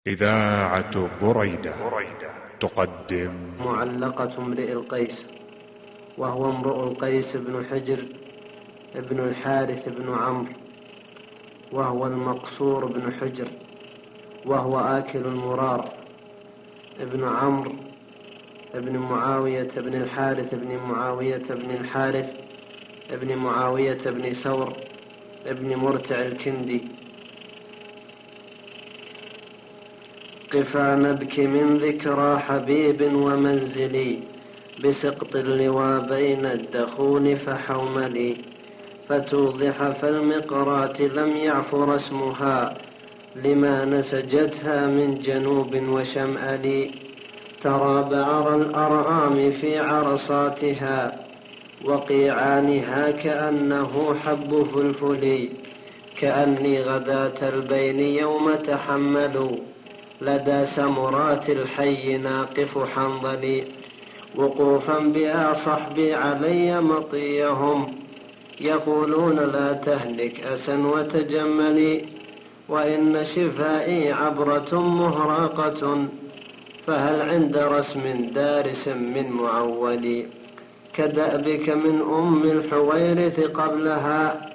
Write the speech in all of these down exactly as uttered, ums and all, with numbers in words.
إذاعة بريدة تقدم معلقة امرئ القيس، وهو امرؤ القيس بن حجر ابن الحارث بن عمرو، وهو المقصور بن حجر، وهو آكل المرار ابن عمرو ابن معاوية بن الحارث ابن معاوية بن الحارث ابن معاوية بن ثور ابن مرتع الكندي. قفا نبكي من ذكرى حبيب ومنزلي، بسقط اللوى بين الدخول فحوملي، فتوضح فالمقرات لم يعفر اسمها، لما نسجتها من جنوب وشمال. ترى بعر الأرآم في عرصاتها، وقيعانها كأنه حب فلفل، كأني غداة البين يوم تحملوا، لدى سمرات الحي ناقف حنظلي. وقوفا بها صحبي علي مطيهم، يقولون لا تهلك أسا وتجملي، وإن شفائي عبرة مهراقة، فهل عند رسم دارس من معول. كدأبك من أم الحويرث قبلها،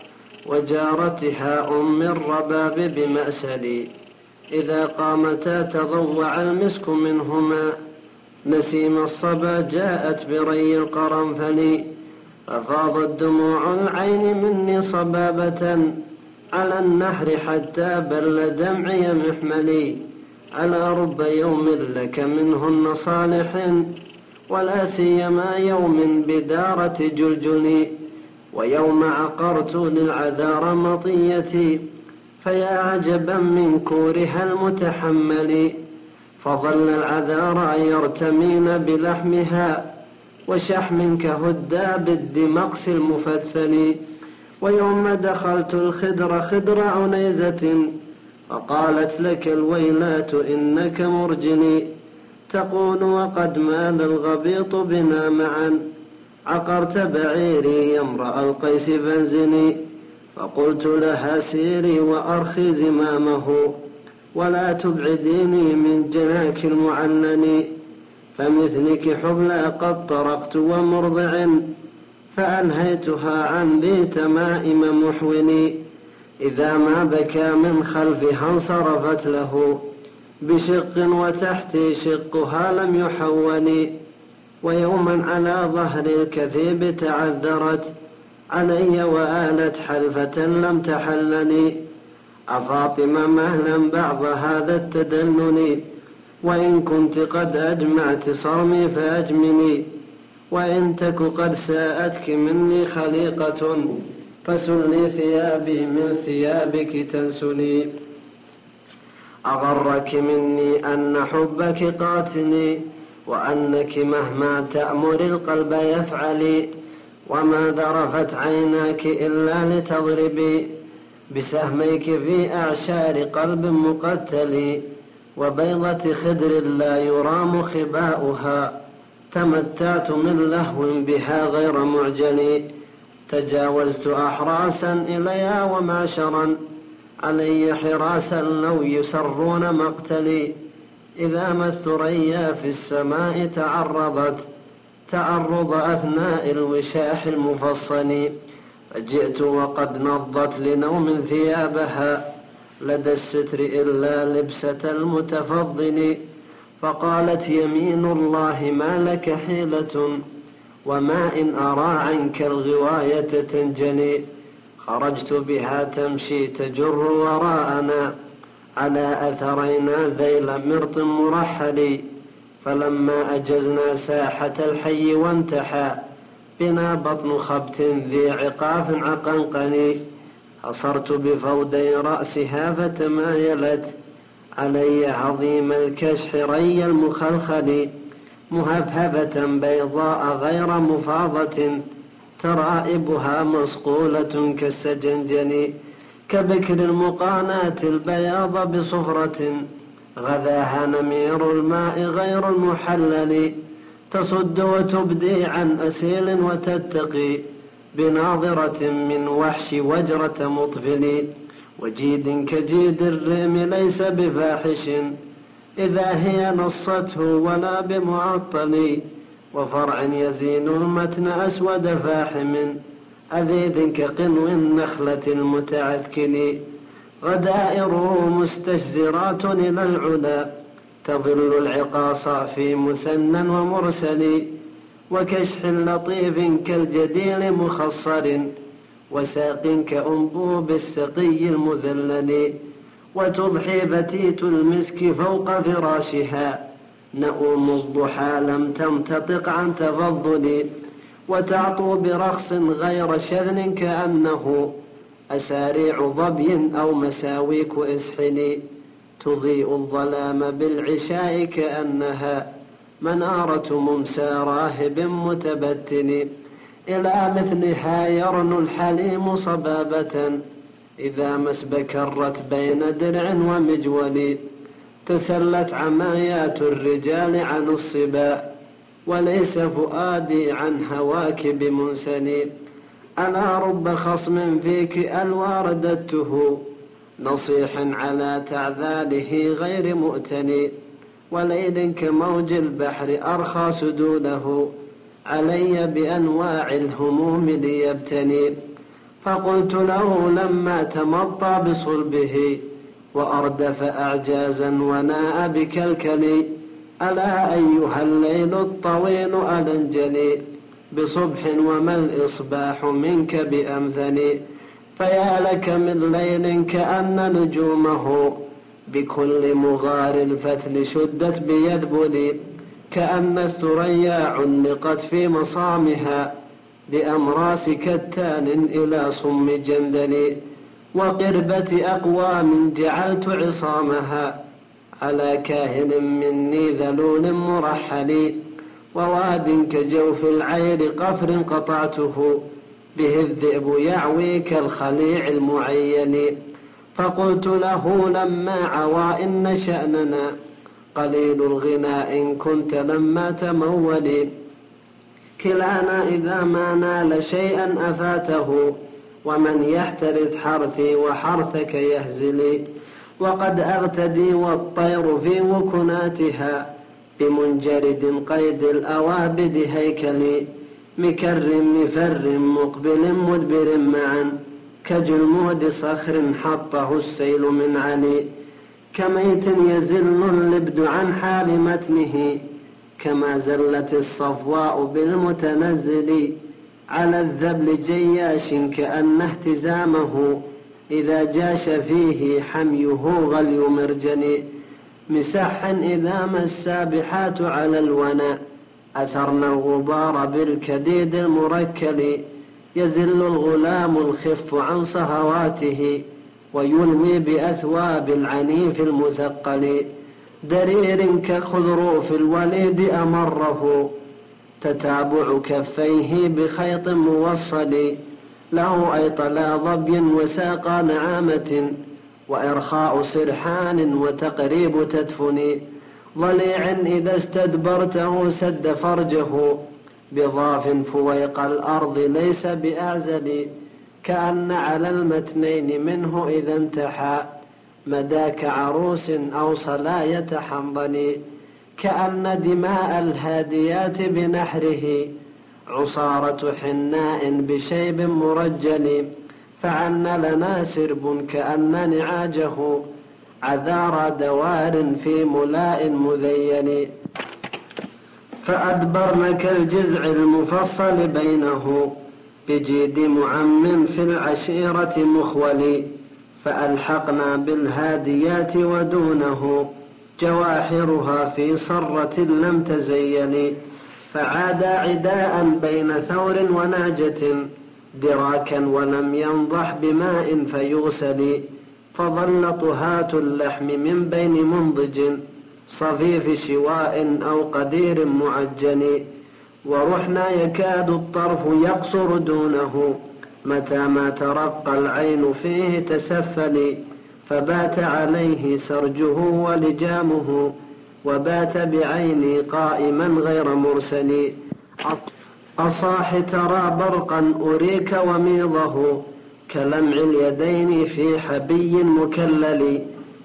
وجارتها أم الرباب بمأسلي، إذا قامتا تضوع المسك منهما، نسيم الصبا جاءت بري القرنفل. ففاضت دموع العين مني صبابة، على النحر حتى بل دمعي محملي، على رب يوم لك منهن صالح، ولا سيما يوم بدارة جلجلي. ويوم عقرت للعذار مطيتي، فيا عجبا من كورها المتحمل. فظل العذارى يرتمين بلحمها، وشحم كهداب الدمقس المفتل. ويوم دخلت الخدر خدر عنيزة، فقالت لك الويلات إنك مرجني، تقول وقد مال الغبيط بنا معا، عقرت بعيري يا امرأ القيس فانزني. فقلت لها سيري وأرخي زمامه، ولا تبعديني من جناك المعنن. فمثلك حبلى قد طرقت ومرضع، فأنهيتها عن ذي تمائم محوني. إذا ما بكى من خلفها انصرفت له، بشق وتحتي شقها لم يحوني. ويوما على ظهر الكثيب تعذرت علي، وآلت حلفة لم تحلني. أفاطمة مهلا بعض هذا التدلل، وإن كنت قد أجمعت صرمي فأجمني، وإن تك قد ساءتك مني خليقة، فسلني ثيابي من ثيابك تنسلي. أغرك مني أن حبك قاتلي، وأنك مهما تأمر القلب يفعلي، وما ذرفت عيناك إلا لتضربي، بسهميك في أعشار قلب مقتل. وبيضة خدر لا يرام خباؤها، تمتعت من لهو بها غير معجل. تجاوزت أحراسا إليها ومعشرا، علي حراسا لو يسرون مقتلي. إذا ما الثريا في السماء تعرضت تعرض أثناء الوشاح المفصل، فجئت وقد نضت لنوم ثيابها، لدى الستر إلا لبسة المتفضل. فقالت يمين الله ما لك حيلة، وما إن أرى عنك الغواية تنجلي. خرجت بها تمشي تجر وراءنا، على أثرينا ذيل مرط مرحل. فلما أجزنا ساحة الحي وانتحى بنا بطن خبت ذي عقاف عقنقني، حصرت بفودي رأسها فتمايلت علي عظيم الكشح ري المخلخل، مهفهفة بيضاء غير مفاضة، ترائبها مصقولة كالسجنجن، كبكر المقاناة البياض بصفرة، غذاها نمير الماء غير المحلل. تصد وتبدي عن أسيل وتتقي، بناظرة من وحش وجرة مطفل، وجيد كجيد الريم ليس بفاحش، إذا هي نصته ولا بمعطل، وفرع يزين المتن أسود فاحم، أذيذ كقنو النخلة المتعثكن، غدائره مستشزرات إلى العلا، تظل العقاص في مثنى ومرسل، وكشح لطيف كالجديل مخصر، وساق كأنبوب السقي المذلل، وتضحي فتيت المسك فوق فراشها، نؤوم الضحى لم تمتطق عن تفضل، وتعطو برخص غير شذن كأنه أساريع ظبي أو مساويك إسحل، تضيء الظلام بالعشاء كأنها منارة ممسى راهب متبتن، إلى مثلها يرن الحليم صبابة إذا ما اسبكرت بين درع ومجول، تسلت عمايات الرجال عن الصبا، وليس فؤادي عن هواك بمنسني، ألا رب خصم فيك ألوى رددته، نصيح على تعذاله غير مؤتني، وليل كموج البحر أرخى سدوله، علي بأنواع الهموم ليبتني، فقلت له لما تمطى بصلبه، وأردف أعجازا وناء بكلكلي، ألا أيها الليل الطويل ألنجني، بصبح وما الإصباح منك بأمثني، فيا لك من ليل كأن نجومه بكل مغار الفتل شدت بيذبل، كأن الثريا علقت في مصامها بأمراس كتان إلى صم جندل، وقربة أقوام جعلت عصامها على كاهن مني ذلول مرحل، وواد كجوف العير قفر قطعته به الذئب يعوي كالخليع المعين، فقلت له لما عوى إن شأننا قليل الغناء إن كنت لما تمولي، كلانا إذا ما نال شيئا أفاته، ومن يحترث حرثي وحرثك يهزلي، وقد أغتدي والطير في وكناتها بمنجرد قيد الأوابد هيكلي، مكر مفر مقبل مدبر معا كجلمود صخر حطه السيل من علي، كميت يزل اللبد عن حال متنه كما زلت الصفواء بالمتنزل، على الذبل جياش كأن اهتزامه إذا جاش فيه حميه غلي مرجن، مسح إذا ما السابحات على الونا أثرنا الغبار بالكديد المركل، يزل الغلام الخف عن صهواته ويلوي بأثواب العنيف المثقل، درير كخضروف الوليد أمره تتابع كفيه بخيط موصل، له أيطلا ظبي وساقى نعامة وإرخاء سرحان وتقريب تدفن، ضليع إذا استدبرته سد فرجه بضاف فويق الأرض ليس بأعزل، كأن على المتنين منه إذا انتحى مداك عروس أو صلاية حنظل، كأن دماء الهاديات بنحره عصارة حناء بشيب مرجل، فعن لنا سرب كأن نعاجه عذار دوار في ملاء مذين، فأدبرن كالجزع المفصل بينه بجيد معم في العشيرة مخول، فألحقنا بالهاديات ودونه جواحرها في صرة لم تزين، فعاد عداء بين ثور ونعجة دراكا ولم ينضح بماء فيغسل، فظل طهاة اللحم من بين منضج صفيف شواء أو قدير معجن، ورحنا يكاد الطرف يقصر دونه متى ما ترقى العين فيه تسفل، فبات عليه سرجه ولجامه وبات بعيني قائما غير مرسل، أصاح ترى برقا أريك وميضه كلمع اليدين في حبي مكلل،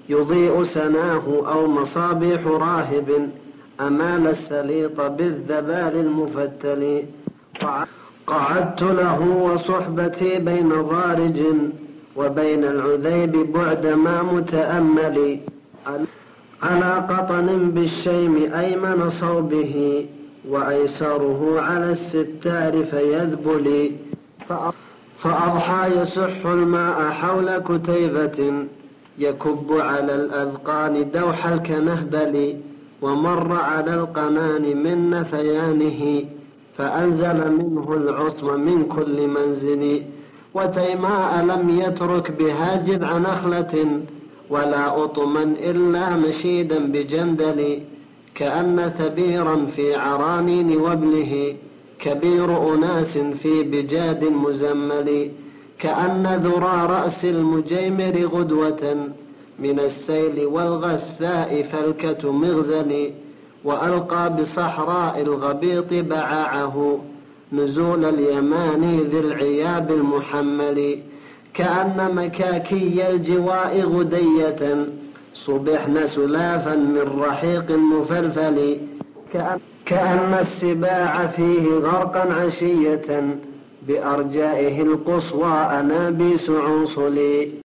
يضيء سناه أو مصابيح راهب أمال السليط بالذبال المفتل. قعدت له وصحبتي بين ضارج وبين العذيب بعد ما متأمل على قطن بالشيم أيمن صوبه وأيسره على الستار فيذبل. فأضحى يسح الماء حول كتيبة يكب على الأذقان دوح الكنهبل ومر على القنان من نفيانه فأنزل منه العصم من كل منزل. وتيماء لم يترك بها جذع نخلة ولا أطما إلا مشيدا بجندل كأن ثبيرا في عرانين وابله كبير أناس في بجاد مزمل كأن ذرى رأس المجيمر غدوة من السيل والغثاء فلكة مغزل وألقى بصحراء الغبيط بعاعه نزول اليمان ذي العياب المحمل كأن مكاكي الجواء غدية صبحن سلافا من رحيق مفلفل كأن السباع فيه غرقا عشية بأرجائه القصوى أنابيس عنصل.